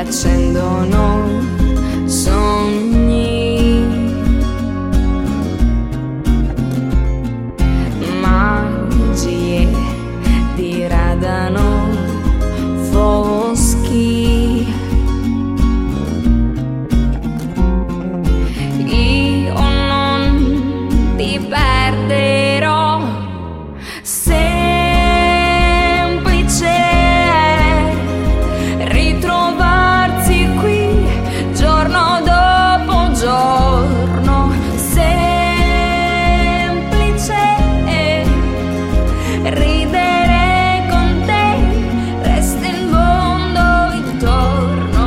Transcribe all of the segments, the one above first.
riaccendono sogni, magie diradano foschi. Io non ti perderò, semplice ritrovarsi qui giorno dopo giorno, semplice ridere con te, resta il mondo intorno.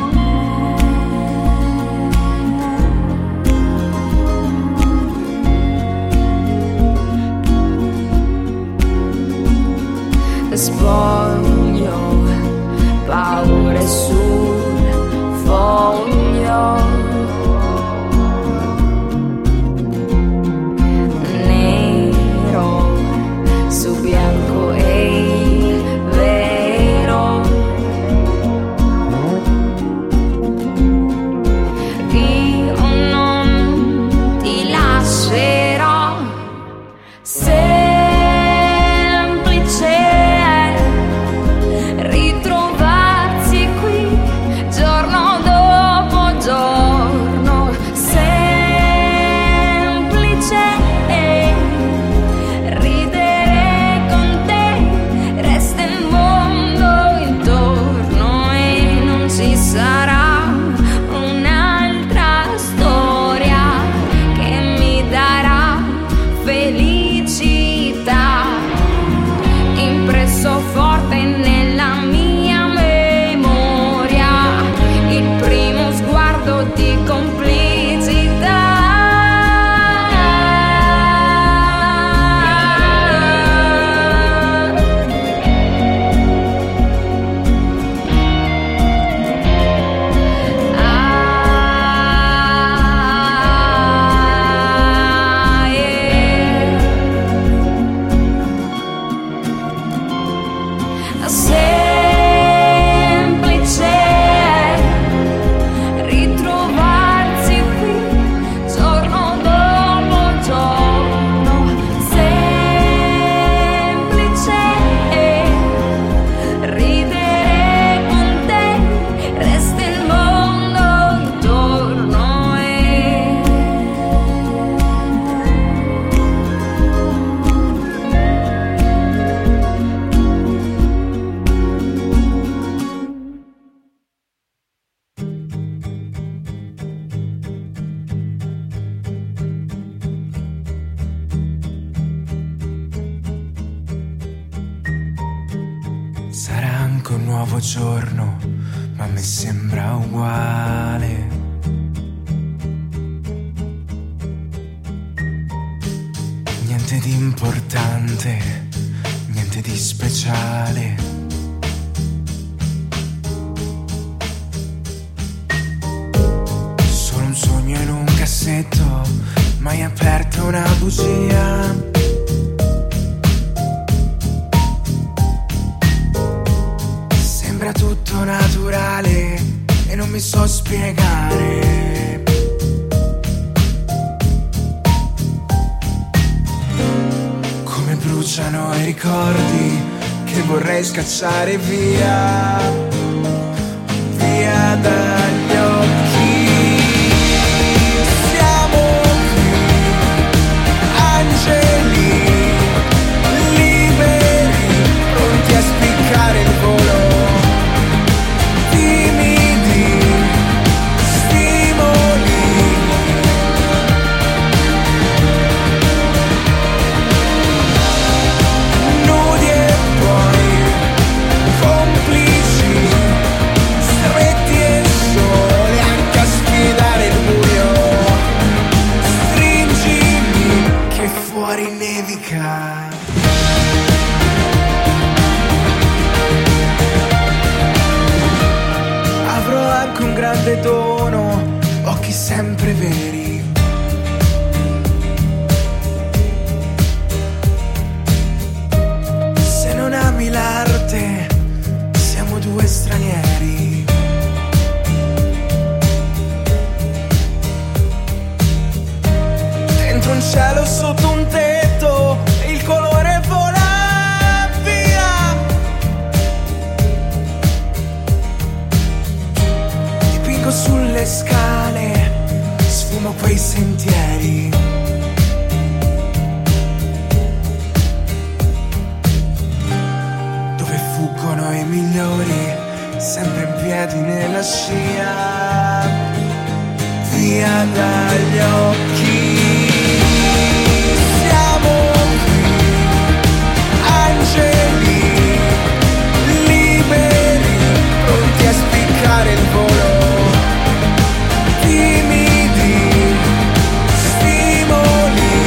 Spoglio paure sul foglio, nero su bianco e il vero. Io non ti lascerò, ritrovarsi qui giorno dopo giorno, semplice ridere con te, resta il mondo intorno e non ci sarà un'altra storia che mi darà felicità, impresso forte nella mia memoria, il primo sguardo di complicità. Semplice ritrovarsi qui giorno dopo giorno, semplice ridere con te, resta il mondo intorno e sarà anche un nuovo giorno, ma mi sembra uguale. Niente di importante, niente di speciale. Solo un sogno in un cassetto, mai aperto una bugia. Sembra tutto naturale e non mi so spiegare. Come bruciano i ricordi che vorrei scacciare via, via dagli occhi. Siamo qui, angeli, liberi, pronti a spiccare il volo. Timidi, stimoli, nudi e poi complici, stretti e soli anche a sfidare il buio. Stringimi che fuori nevica. Avrò anche un grande dono, occhi sempre veri. Se non ami l'arte, siamo due stranieri. vincono i migliori, sempre in piedi nella scia, via dagli occhi. Siamo qui, angeli, liberi, pronti a spiccare il volo, timidi, stimoli.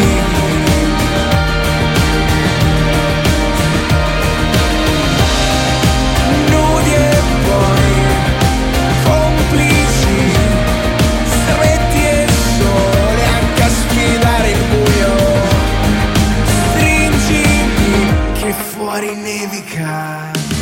Nudi e poi complici, stretti e sole anche a sfidare il buio. Stringimi che fuori nevica.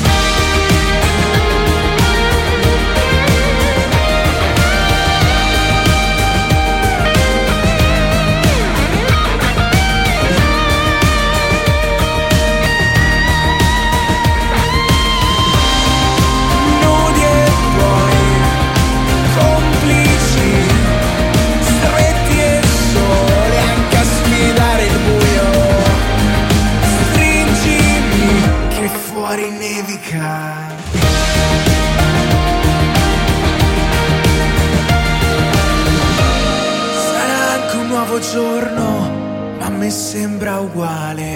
Sarà anche un nuovo giorno, ma a me sembra uguale.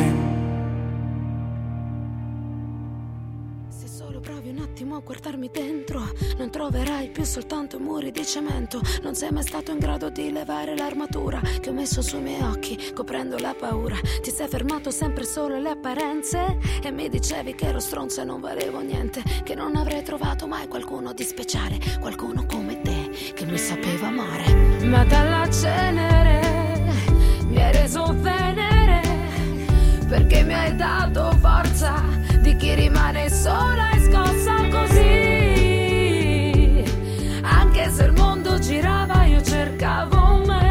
Se solo provi un attimo a guardarmi dentro, non troverai più soltanto muri di cemento. Non sei mai stato in grado di levare l'armatura che ho messo sui miei occhi, coprendo la paura. Ti sei fermato sempre solo alle apparenze e mi dicevi che ero stronza e non valevo niente, che non avrei trovato mai qualcuno di speciale, qualcuno come te che mi sapeva amare. Ma dalla cenere mi hai reso venere, perché mi hai dato forza di chi rimane sola e scossa così. Anche se il mondo girava io cercavo me.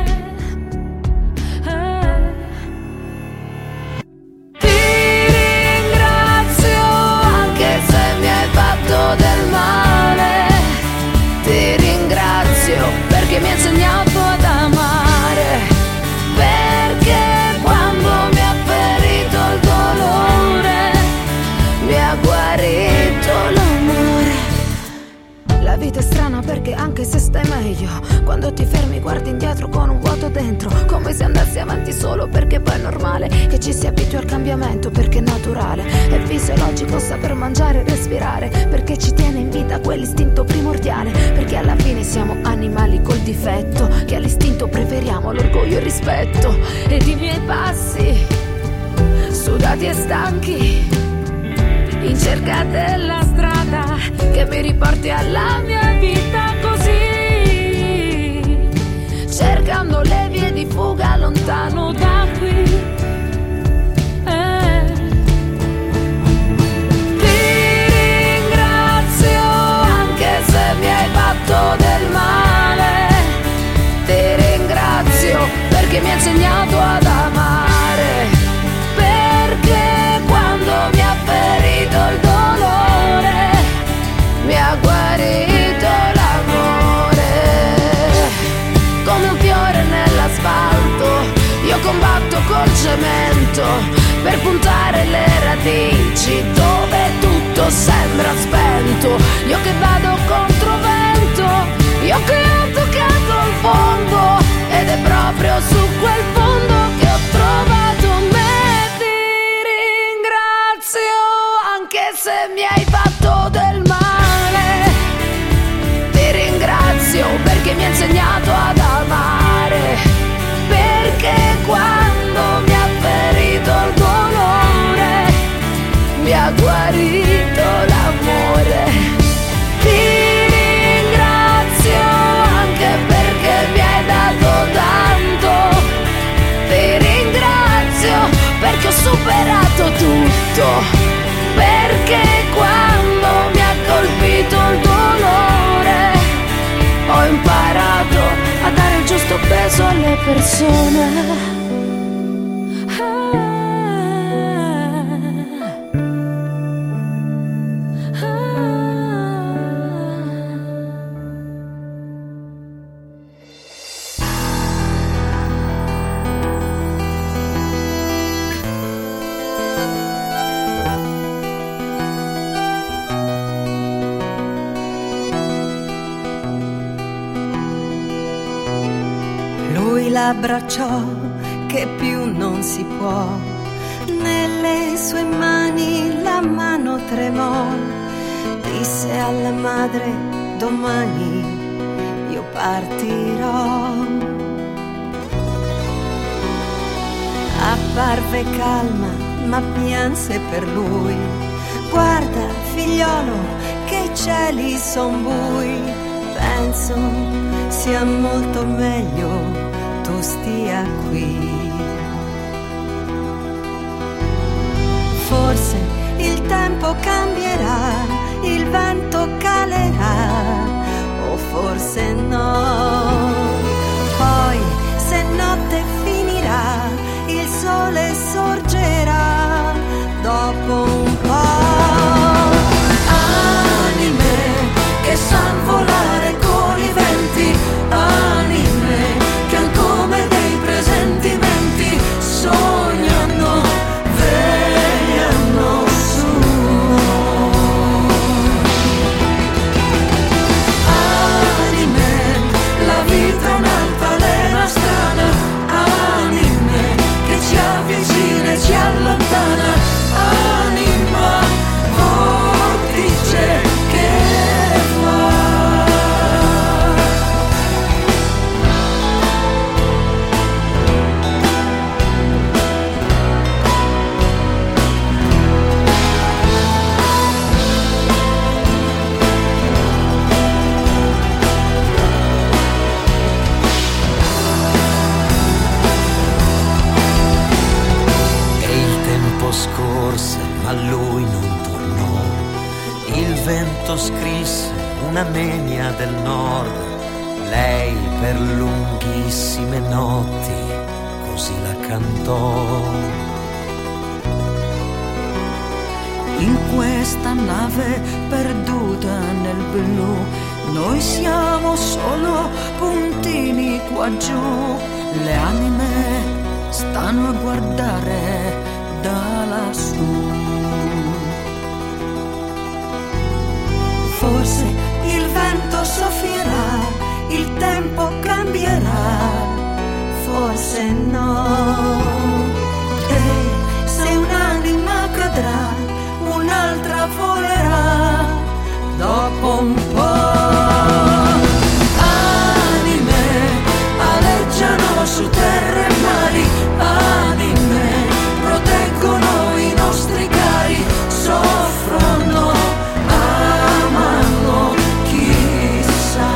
Ti ringrazio anche se mi hai fatto del male. Ti ringrazio perché mi hai insegnato ad amare, perché quando mi ha ferito il dolore mi ha guarito l'amore. La vita è strana perché anche se stai meglio, quando ti fermi guardi indietro con un vuoto dentro, come se andassi avanti solo perché poi è normale che ci si abitui al cambiamento, perché è naturale, è fisiologico saper mangiare e respirare, perché ci tiene in vita quell'istinto primordiale, perché alla fine siamo animali col difetto che all'istinto preferiamo l'orgoglio e il rispetto. Ed i miei passi sudati e stanchi in cerca della strada che mi riporti alla mia vita così, cercando le vie di fuga lontano da qui. Ti ringrazio anche se mi hai fatto del male. Ti ringrazio perché mi hai insegnato ad amare, perché quando mi ha ferito il dolore mi ha guarito l'amore. Come un fiore nell'asfalto io combatto col cemento per puntare le radici dove tutto sembra spento. Io che vado contro vento, io che ho toccato il fondo, ed è proprio su quel fondo che ho trovato me. Ti ringrazio anche se mi hai fatto del male. Ti ringrazio perché mi hai insegnato ad amare, perché quando mi ha ferito il dolore mi ha guarito l'amore. Ti ringrazio anche perché mi hai dato tanto. Ti ringrazio perché ho superato tutto, perché quando mi ha colpito il dolore ho imparato a dare il giusto peso alle persone. l'abbracciò che più non si può. Nelle sue mani la mano tremò, disse alla madre: domani io partirò. Apparve calma ma pianse per lui. Guarda figliolo che i cieli son bui, penso sia molto meglio tu stia qui. Forse il tempo cambierà, il vento calerà, o forse no. Poi se notte finirà, il sole sorgerà dopo un po'. Anime che san volare con i venti, anime che han come dei presentimenti, sognano, vegliano su. Anime, la vita è un'altalena strana, anime che ci avvicina e ci allontana, anima vortice che fa. Scorse, ma lui non tornò. Il vento scrisse una nenia del nord, lei per lunghissime notti così la cantò. In questa nave perduta nel blu, noi siamo solo puntini qua giù. Le anime stanno a guardare da lassù. Forse il vento soffierà, il tempo cambierà, forse no. E se un'anima cadrà, un'altra volerà dopo un po'. Anime aleggiano su terre e mari, anime proteggono i nostri cari, soffrono, amano, chissà.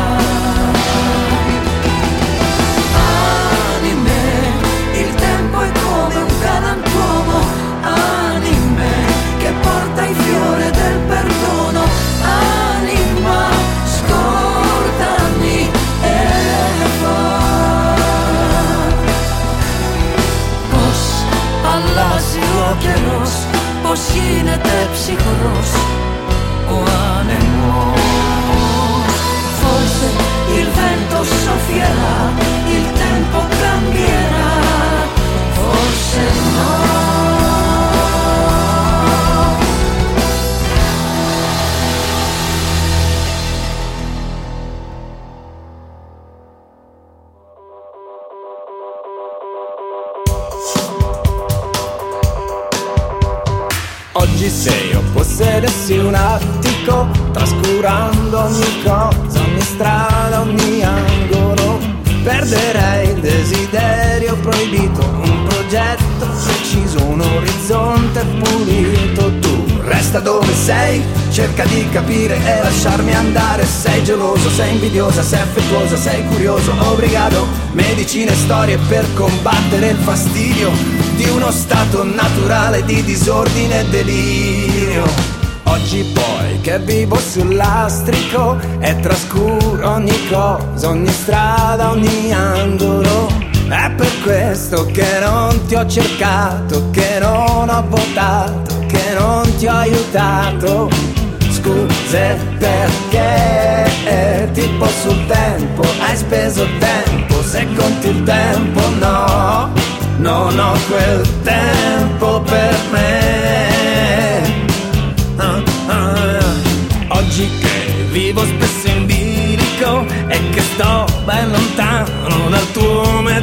Anime, il tempo è come un galantuomo, anime che porta il fiore del perdono, anima, scordami e va. Αλλάζει πως γίνεται ψυχρός ο άνεμος. Forse il vento soffierà, il tempo cambierà, forse no. Oggi se io possedessi un attico, trascurando ogni cosa, ogni strada, ogni angolo, perderei il desiderio proibito, un progetto preciso, un orizzonte pulito. Tu resta dove sei, cerca di capire e lasciarmi andare. Sei geloso, sei invidiosa, sei affettuosa, sei curioso, obrigado. Medicine e storie per combattere il fastidio di uno stato naturale di disordine e delirio. Oggi poi che vivo sul lastrico e trascuro ogni cosa, ogni strada, ogni angolo. È per questo che non ti ho cercato, che non ho votato, che non ti ho aiutato. Scuse perché tipo sul tempo hai speso tempo, se conti il tempo no, non ho quel tempo per me. Oggi che vivo spesso in bilico e che sto ben lontano dal tuo messaggio,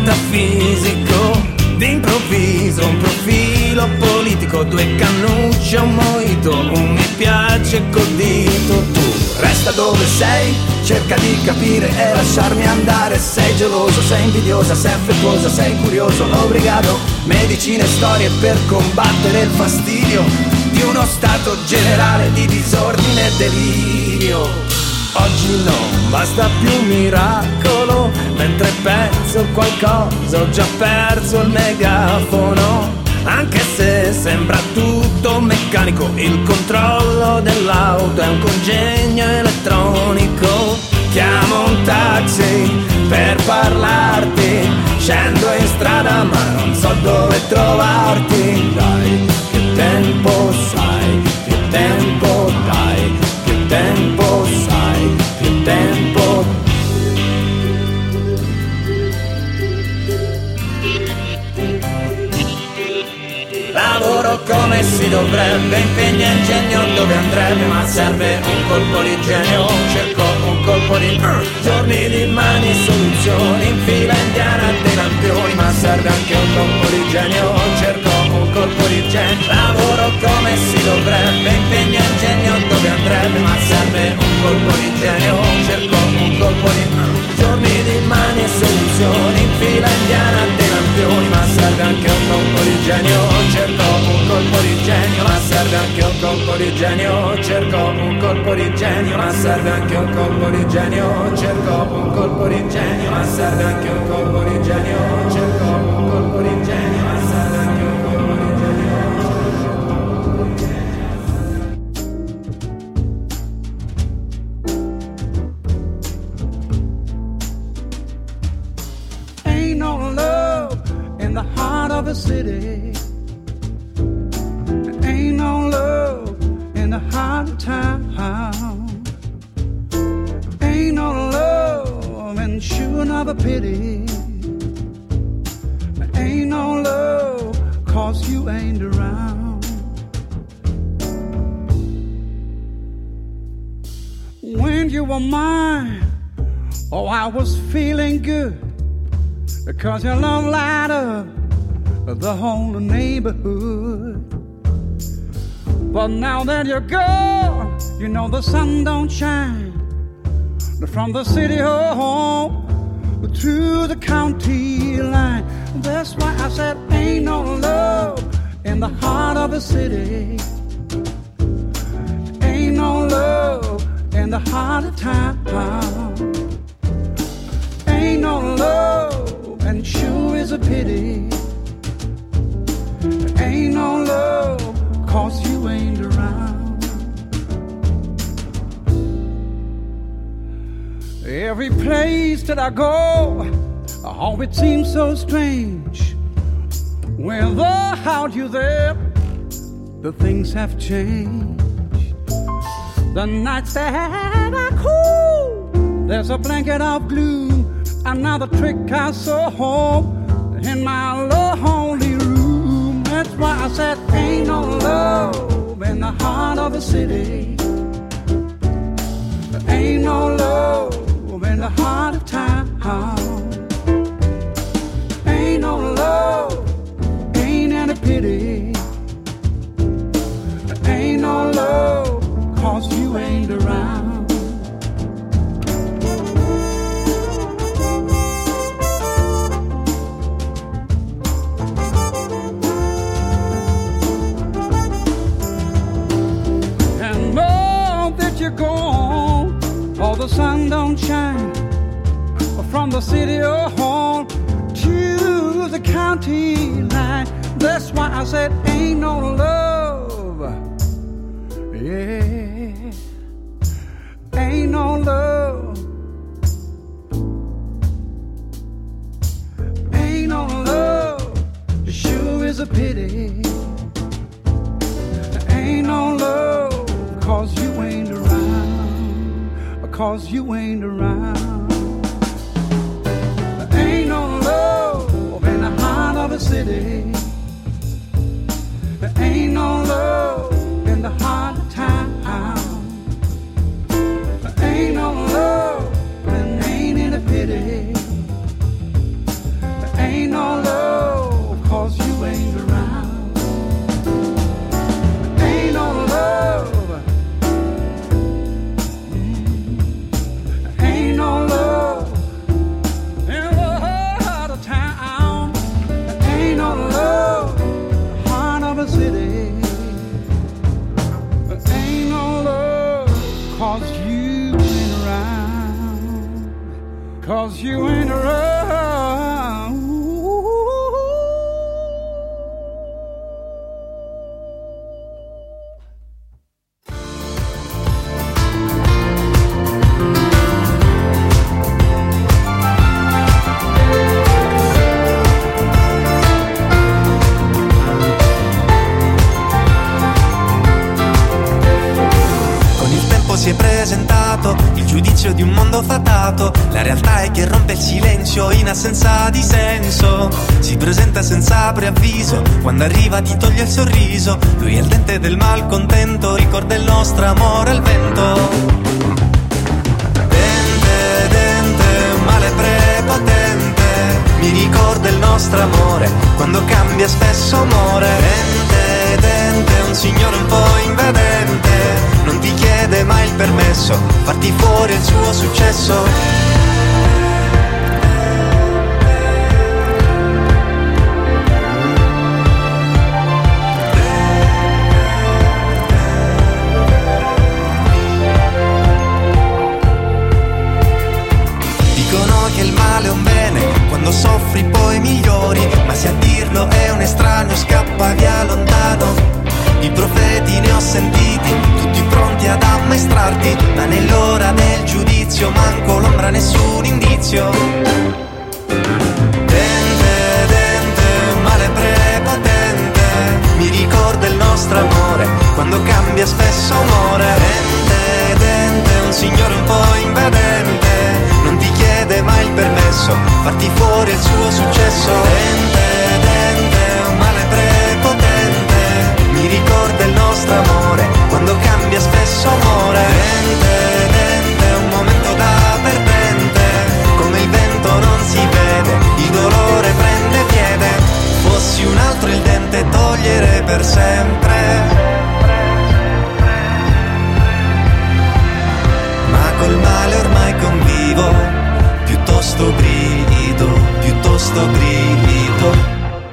c'è un mojito, un mi piace col dito. Tu resta dove sei, cerca di capire e lasciarmi andare. Sei geloso, sei invidiosa, sei affettuosa, sei curioso, obbligato. Medicine e storie per combattere il fastidio di uno stato generale di disordine e delirio. Oggi non basta più un miracolo, mentre penso qualcosa ho già perso il megafono. Anche se sembra tutto meccanico, il controllo dell'auto è un congegno elettronico. Chiamo un taxi per parlarti, scendo in strada ma non so dove trovarti. Dai, che tempo sai, che tempo dai, che tempo sai, che tempo. Lavoro come si dovrebbe, impegna ingegno dove andrebbe, ma serve un colpo di genio. Cerco un colpo di giorni di mani e soluzioni, in fila indiana dei lampioni, ma serve anche un colpo di genio. Cerco un colpo di genio. Lavoro come si dovrebbe, impegna ingegno dove andrebbe, ma serve un colpo di genio. Cerco un colpo di giorni di mani e soluzioni, in fila indiana dei lampioni, ma serve anche un colpo di genio. Cerco un colpo di genio, ma serve anche un colpo di genio. Cerco un colpo di genio, ma serve anche un colpo di genio. Cerco un colpo di genio, ma serve anche un colpo di genio. Cerco un colpo di genio, ma serve anche un colpo di genio. Ain't no love in the heart of a city. Ain't no love in the heart of town. Ain't no love in shooing of a pity. Ain't no love 'cause you ain't around. When you were mine, oh, I was feeling good, because your love light up the whole neighborhood. But now that you're gone, you know the sun don't shine from the city home to the county line. That's why I said ain't no love in the heart of a city. Ain't no love in the heart of town. Ain't no love, and sure is a pity. Ain't no love 'cause you ain't around. Every place that I go, oh, it seems so strange. Without you there, the things have changed. The nights that are cool, there's a blanket of gloom. Another trick I saw home in my lonely room. That's why I said ain't no love in the heart of a city. Ain't no love in the heart of town. Ain't no love, ain't any pity. Ain't no love 'cause you ain't around. You're gone, oh, the sun don't shine from the city hall to the county line. That's why I said ain't no love, yeah, ain't no love, ain't no love, it sure is a pity. Ain't no love 'cause you ain't around, 'cause you ain't around. There ain't no love in the heart of a city. There ain't no love in the heart of town. There ain't no love, and ain't in a pity. There ain't no love 'cause you ain't around. There ain't 'cause you ain't around. Si è presentato il giudizio di un mondo fatato. La realtà è che rompe il silenzio in assenza di senso. Si presenta senza preavviso, quando arriva ti toglie il sorriso. Lui è il dente del malcontento, ricorda il nostro amore al vento. Dente, dente, un male prepotente, mi ricorda il nostro amore, quando cambia spesso amore. Dente, dente, un signore un po' invadente, non ti chiede mai il permesso, farti fuori il suo successo. Dicono che il male è un bene, quando soffri poi migliori, ma se a dirlo è un estraneo scappa via lontano. I profeti ne ho sentiti, tutti pronti ad ammaestrarti, ma nell'ora del giudizio manco l'ombra, nessun indizio. Dente, dente, un male prepotente, mi ricorda il nostro amore, quando cambia spesso amore. Dente, dente, un signore un po' invadente, non ti chiede mai il permesso, farti fuori il suo successo. Dente, dente, un male prepotente, mi ricorda il nostro amore, quando cambia spesso amore. Dente, dente, un momento da perdente, come il vento non si vede, il dolore prende piede. Fossi un altro il dente togliere per sempre, ma col male ormai convivo, piuttosto grido, piuttosto grido.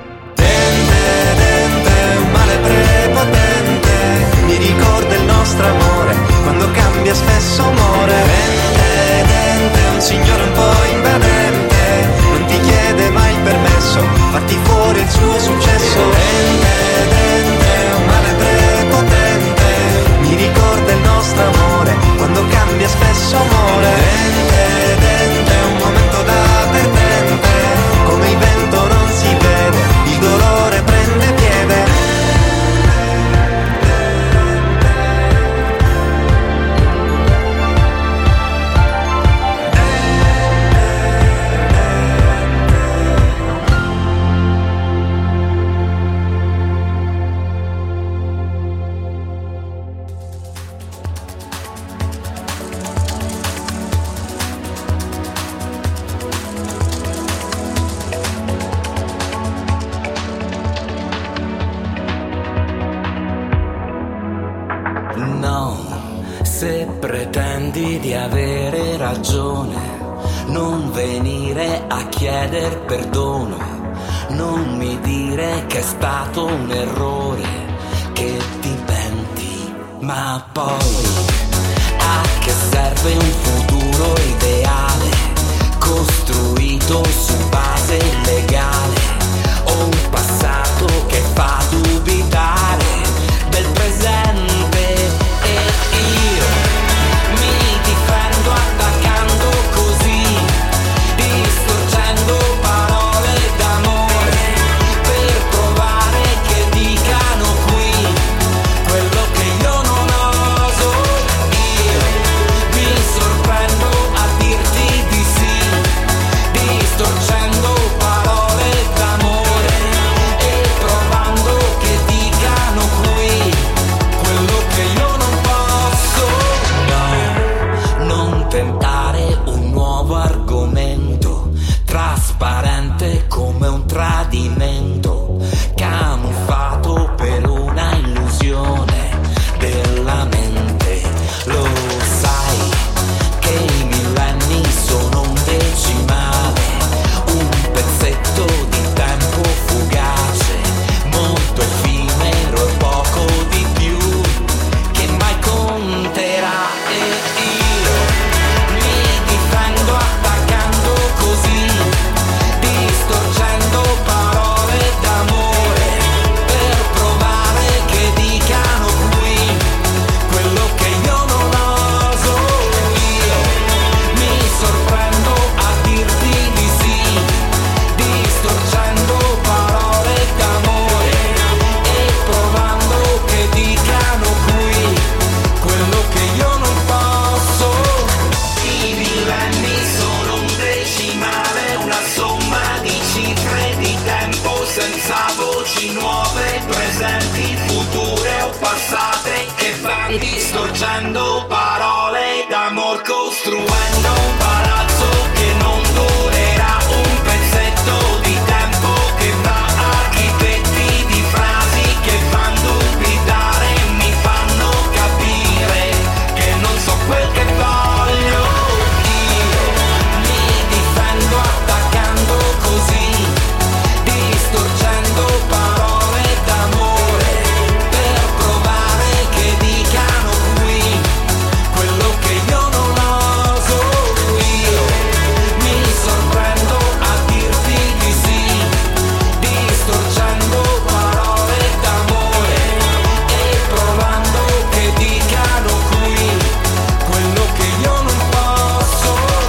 Mi ricorda il nostro amore, quando cambia spesso amore. Dente, dente, un signore un po' invadente, non ti chiede mai il permesso, farti fuori il suo successo. Dente, dente, un male prepotente, mi ricorda il nostro amore, quando cambia spesso amore. Dente, dente, un momento da perdente, come il vento non si vede, il dolore prende piede. Se pretendi di avere ragione, non venire a chieder perdono, non mi dire che è stato un errore, che ti penti, ma poi a che serve un futuro ideale, costruito su base illegale, o un passato che fa dubitare del presente. Attaccando così, distorcendo parole d'amore, per provare che dicano qui quello che io non oso. Io mi sorprendo a dirti di sì, distorcendo parole d'amore e provando che dicano distorcendo parole d'amor, costruendo un palazzo che non durerà, un pezzetto di tempo che va, architetti di frasi che fanno dubitare e mi fanno capire che non so quel che voglio. Io mi difendo attaccando così, distorcendo parole d'amore per provare che dicano qui quello che io non oso. Io mi sorprendo a dirti di sì, distorcendo parole d'amore e provando che dicano qui quello che io non posso.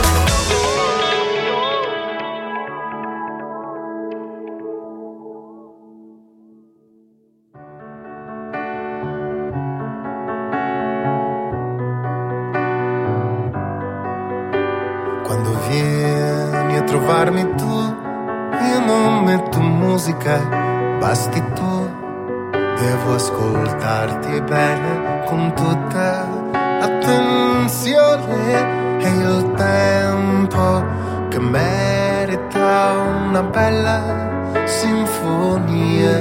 Quando vieni a trovarmi tu, io non metto musica, basti tu. Devo ascoltarti bene con tutta attenzione, e il tempo che merita una bella sinfonia.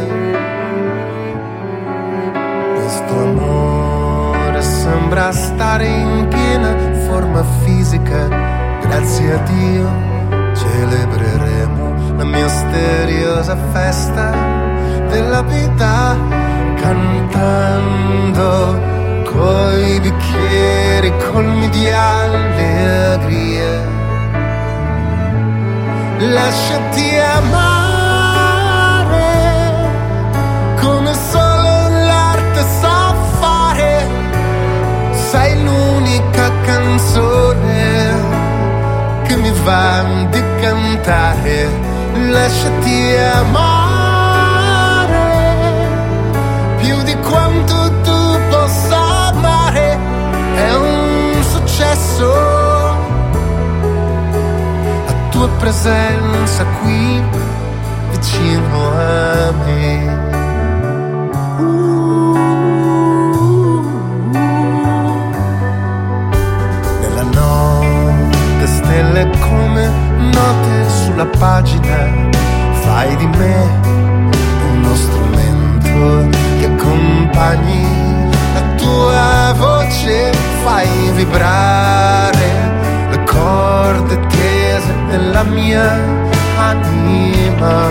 Questo amore sembra stare in piena forma fisica. Grazie a Dio celebreremo la misteriosa festa della vita, cantando coi bicchieri colmi di allegria. Lasciati amare come solo l'arte sa fare, sei l'unica canzone che mi va di cantare. Lasciati amare più di quanto tu possa amare, è un successo la tua presenza qui vicino a me. Nella notte stelle come note sulla pagina, fai di me uno strumento che accompagni la tua voce, fai vibrare le corde tese della mia anima.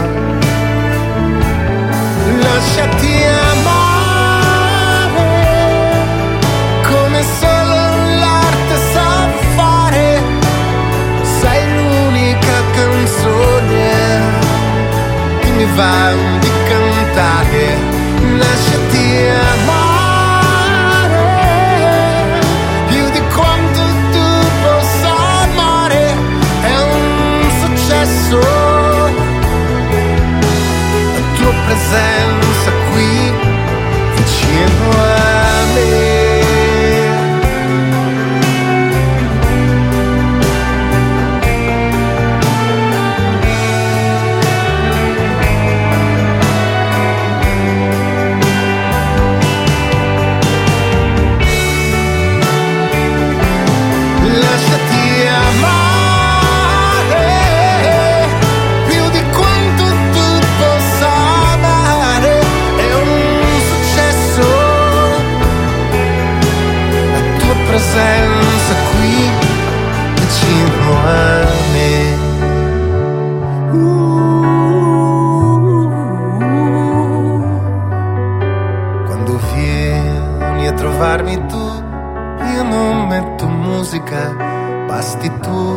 Lasciati amare come solo l'arte sa fare, sei l'unica canzone che mi va di cantare. Lasciati amare più di quanto tu possa amare, è un successo la tua presenza qui vicino a me. Presenza qui vicino a me. Quando vieni a trovarmi tu, io non metto musica, basti tu.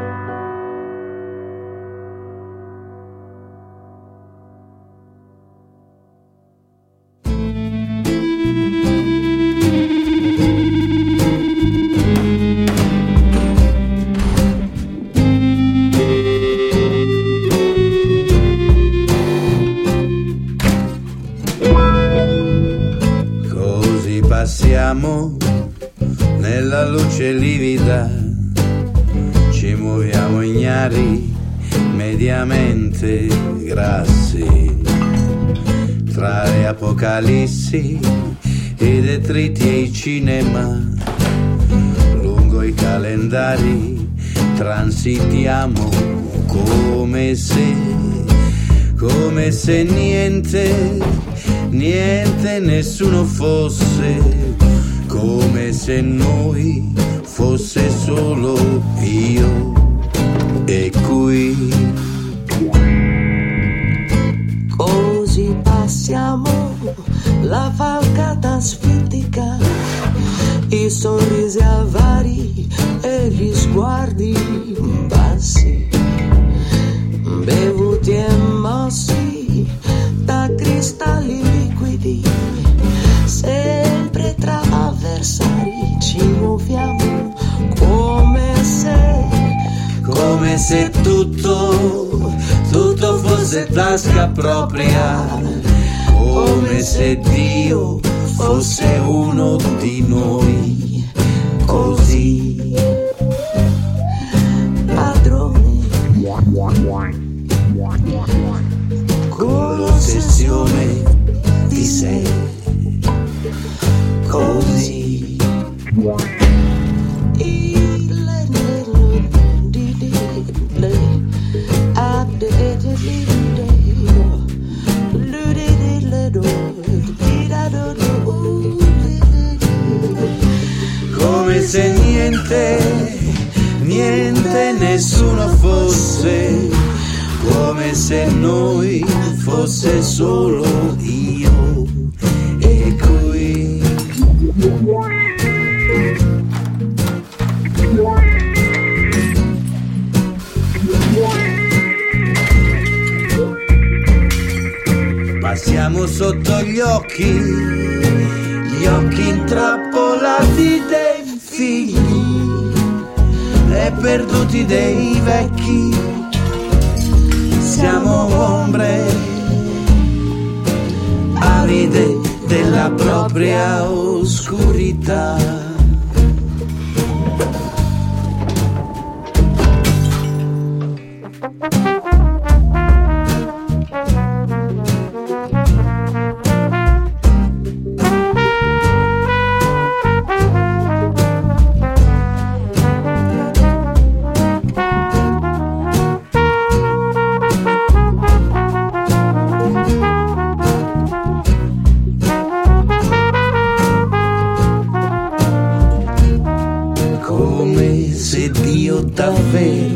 Passiamo nella luce livida, ci muoviamo ignari, mediamente grassi, tra le apocalissi i detriti e i cinema, lungo i calendari transitiamo come se niente, nessuno fosse, come se noi fosse solo io e qui. Così passiamo la falcata asfittica, i sorrisi avari e gli sguardi bassi, bevuti e mossi da cristalli liquidi, sempre tra avversari ci muoviamo come se tutto fosse tasca propria, come se Dio fosse uno di noi, così padrone, con l'ossessione di sé, così. Come se niente, nessuno fosse, come se noi fosse solo io e qui. Passiamo sotto gli occhi intrappolati dei figli e perduti dei vecchi. Siamo ombre aride della propria oscurità. Davvero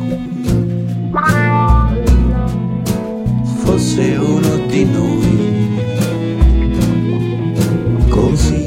fosse uno di noi, così.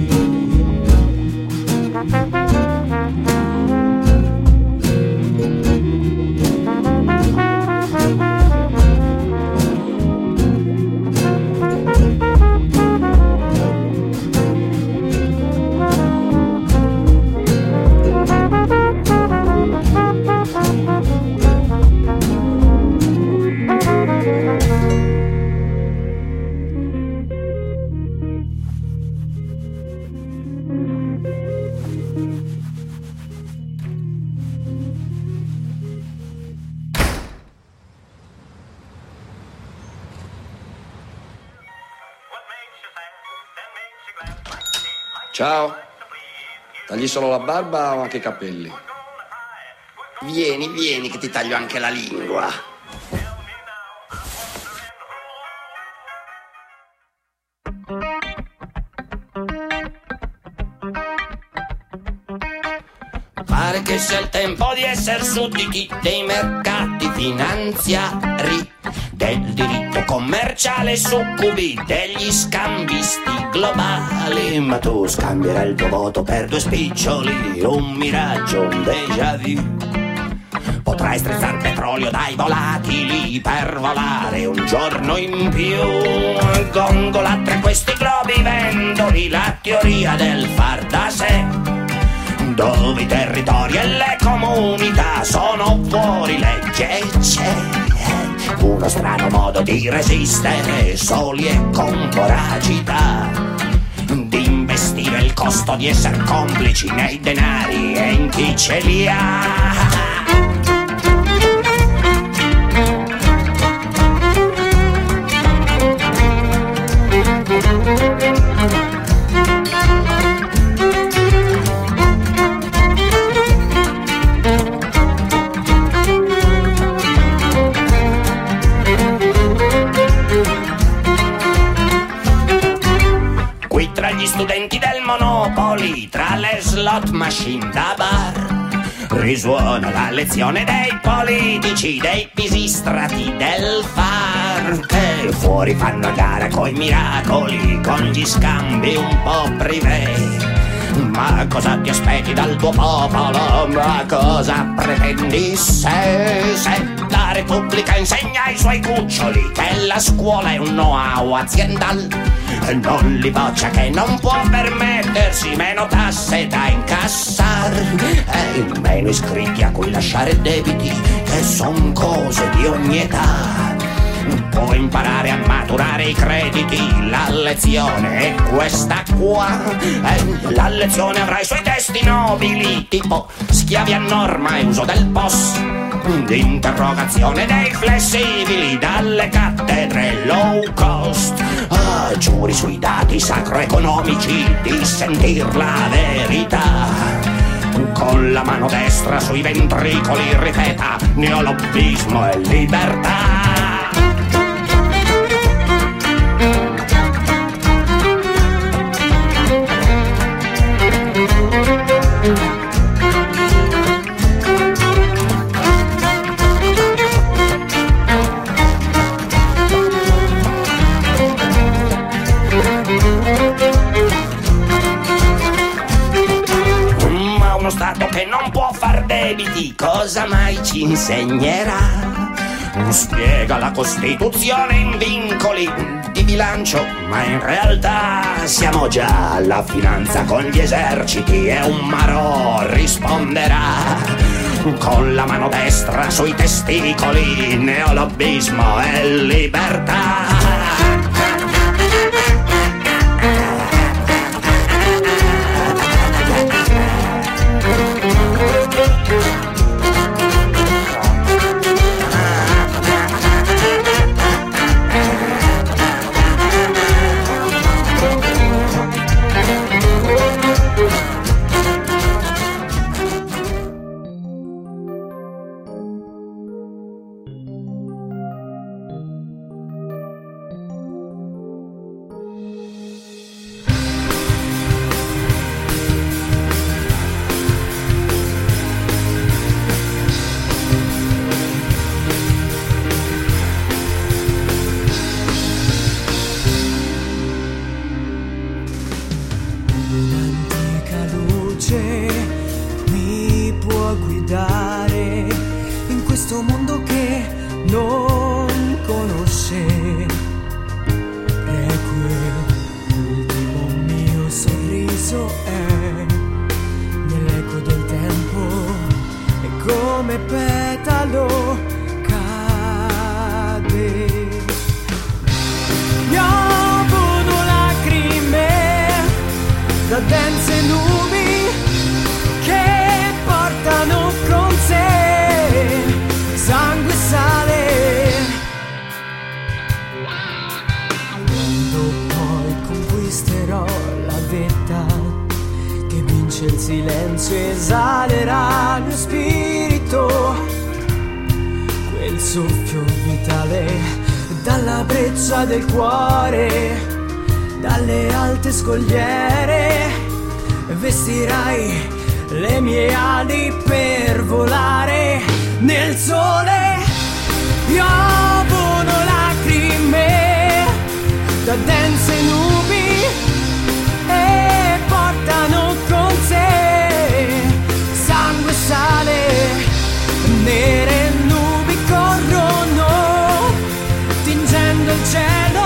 Ciao, tagli solo la barba o anche i capelli? Vieni che ti taglio anche la lingua. Pare che sia il tempo di essere sudditi dei mercati finanziari, del diritto commerciale succubi degli scambisti globali. Ma tu scambierai il tuo voto per 2 spiccioli, un miraggio, un déjà vu. Potrai strizzare petrolio dai volatili per volare un giorno in più. Gongola tra questi globi vendoli la teoria del far da sé, dove i territori e le comunità sono fuori legge. C'è uno strano modo di resistere soli e con voracità, di investire il costo di essere complici nei denari e in chi ce li ha. poli tra le slot machine da bar. Risuona la lezione dei politici, dei pisistrati del far, che fuori fanno a gara coi miracoli, con gli scambi un po' privé. Ma cosa ti aspetti dal tuo popolo? Ma cosa pretendi se la Repubblica insegna ai suoi cuccioli che la scuola è un know-how aziendal? Non li boccia che non può permettersi meno tasse da incassare e meno iscritti a cui lasciare debiti, che son cose di ogni età. Puoi imparare a maturare i crediti, la lezione è questa qua. La lezione avrà i suoi testi nobili, tipo schiavi a norma e uso del POS, d'interrogazione dei flessibili, dalle cattedre low cost. Giuri sui dati sacroeconomici di sentir la verità. Con la mano destra sui ventricoli ripeta neolobbismo e libertà. Che non può far debiti, cosa mai ci insegnerà? Spiega la Costituzione in vincoli di bilancio, ma in realtà siamo già alla finanza con gli eserciti e un marò risponderà. Con la mano destra sui testicoli, neolobbismo e libertà. Il silenzio esalerà il mio spirito, quel soffio vitale dalla breccia del cuore, dalle alte scogliere vestirai le mie ali per volare nel sole. Piovono lacrime da dense nubi e portano con sé sangue e sale, nere nubi corrono tingendo il cielo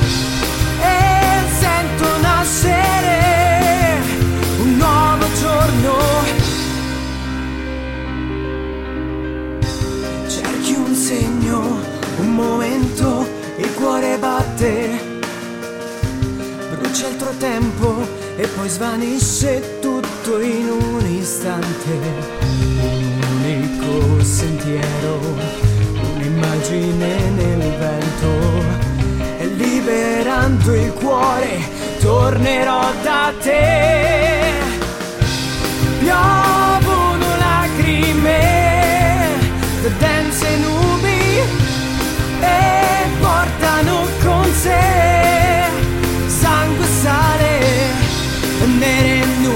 e sento nascere un nuovo giorno. Cerchi un segno, un momento, il cuore batte, brucia il tuo tempo e poi svanisce tutto in un istante. Un unico sentiero, un'immagine nel vento, e liberando il cuore tornerò da te. Piovono lacrime da dense nubi e portano con sé sangue e sale, nere nubi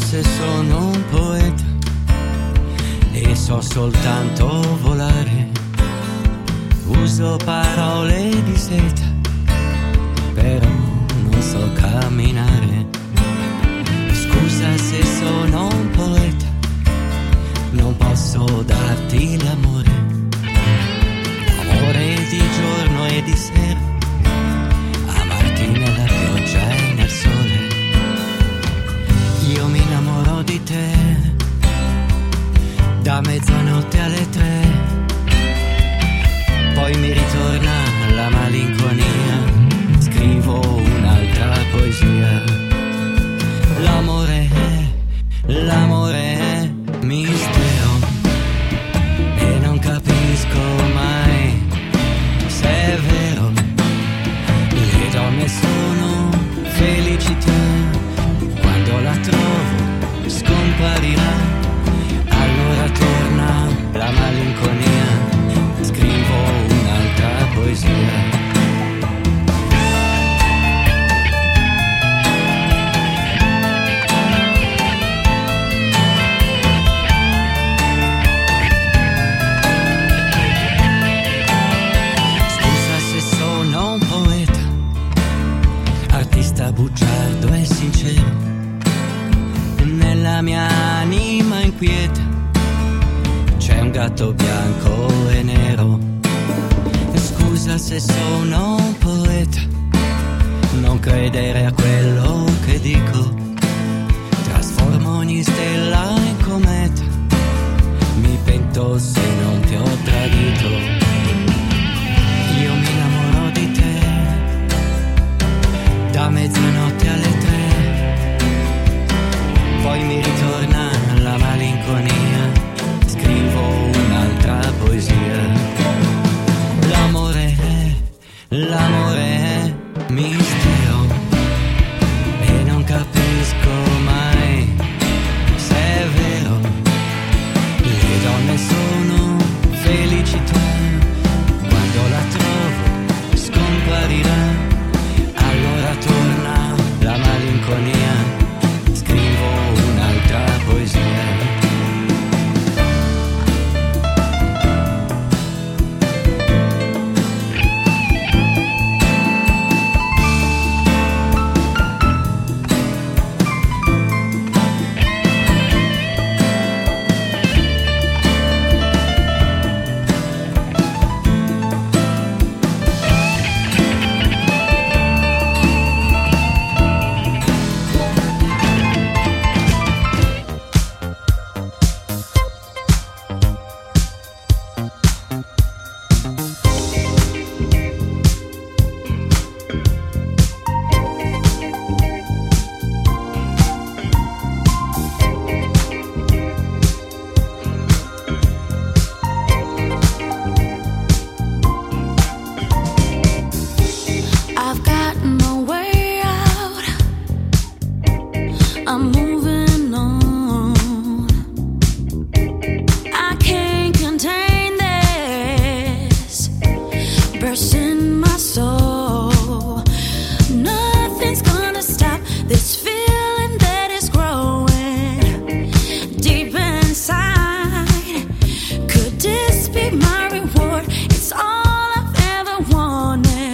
se sono un poeta e so soltanto volare. Uso parole di seta, però non so camminare. Scusa se sono un poeta, non posso darti l'amore. Amore di giorno e di sera, amarti nella pioggia e nel sole. Io mi innamoro di te da mezzanotte alle 3, poi mi ritorna la malinconia, scrivo un'altra poesia. L'amore è mistero e non capisco mai se è vero. Le donne sono felicità, quando la trovo scomparirà, allora torna la malinconia, scrivo un'altra poesia. Bugiardo e sincero, nella mia anima inquieta c'è un gatto bianco e nero. Scusa se sono un poeta, non credere a quello che dico, trasformo ogni stella in cometa, mi pento se non ti ho tradito. Io mi innamoro di te da mezzanotte alle 3, poi mi ritorna la malinconia, scrivo un'altra poesia. L'amore è mistero e non capisco mai se è vero. Le donne sono felicità, quando la trovo scomparirà, allora torna la malinconia, scrivo un'altra poesia.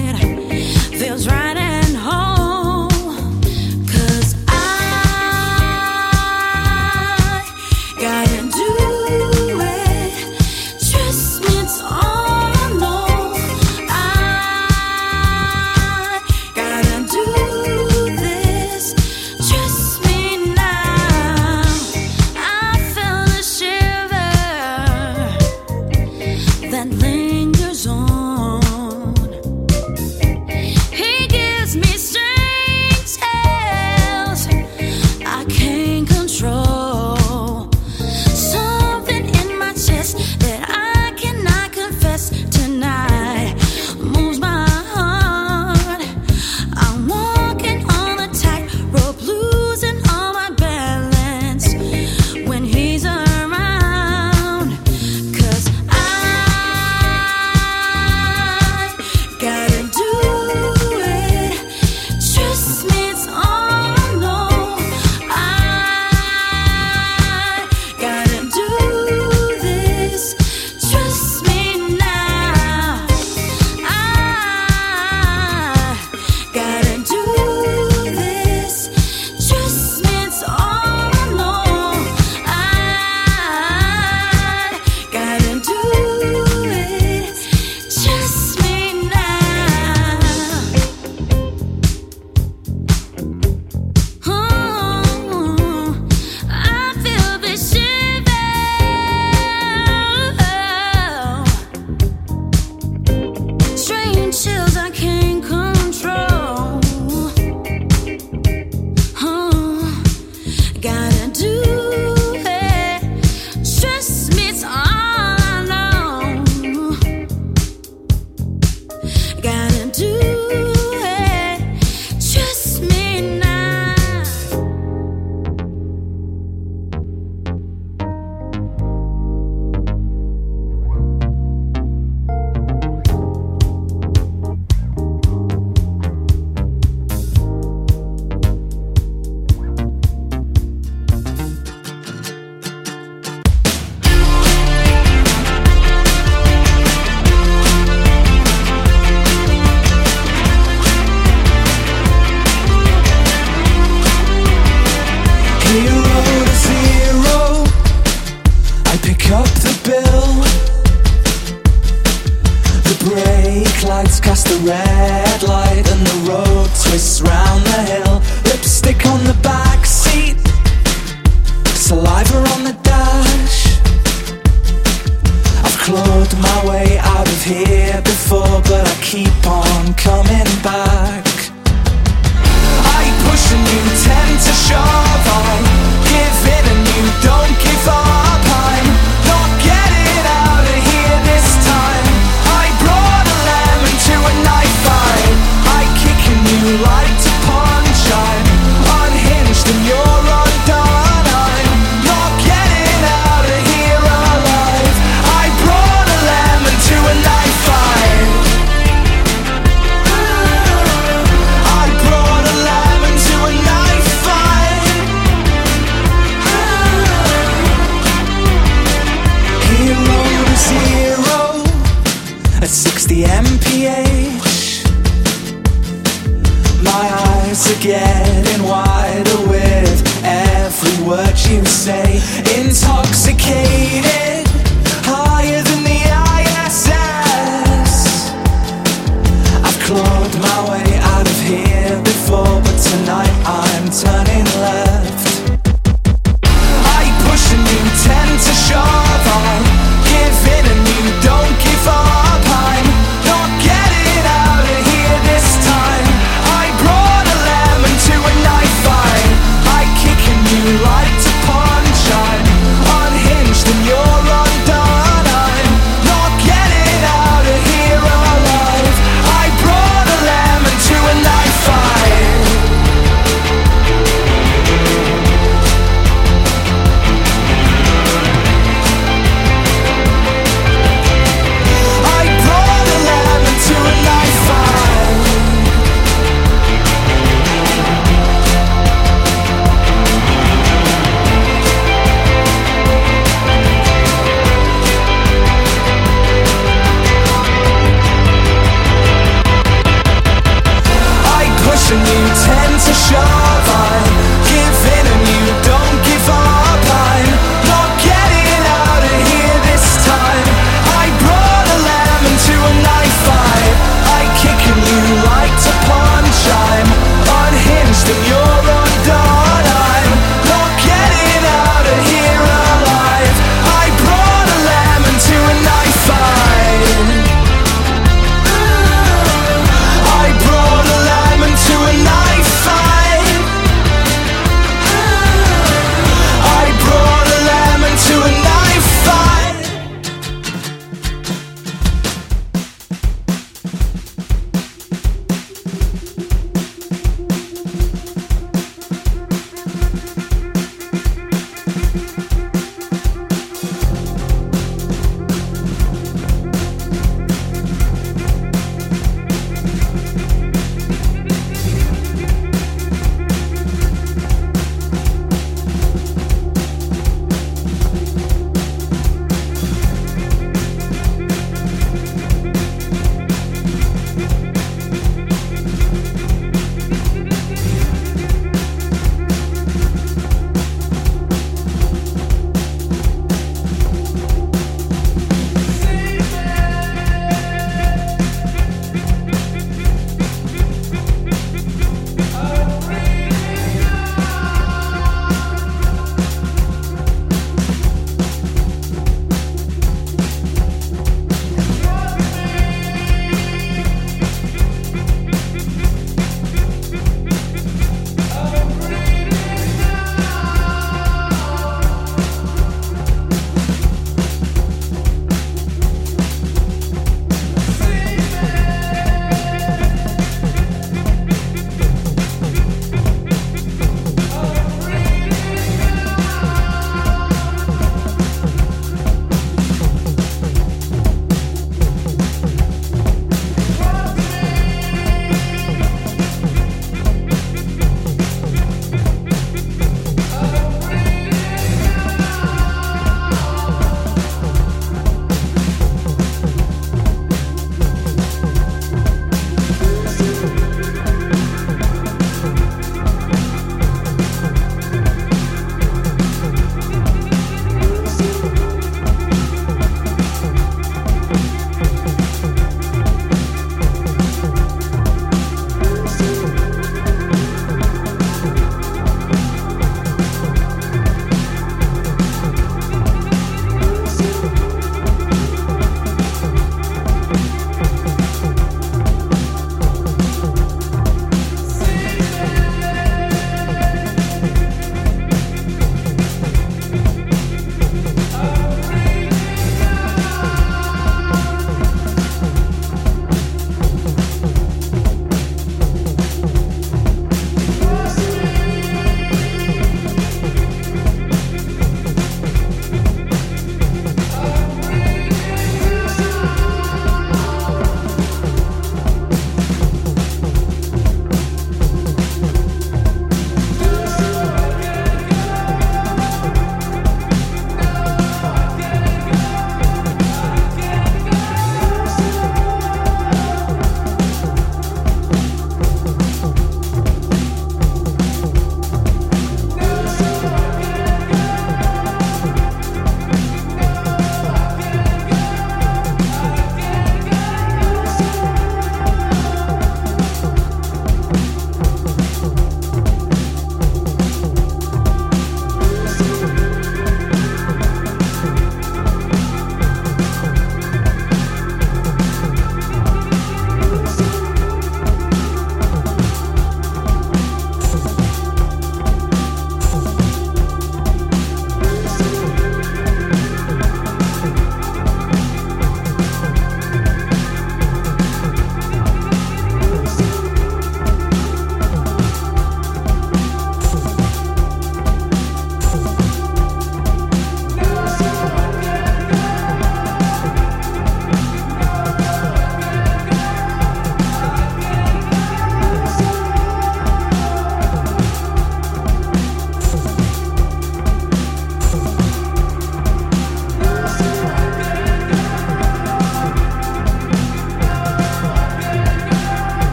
Feels right and whole, 'cause I 0 to 0, I pick up the bill. The brake lights cast a red light and the road twists round the hill.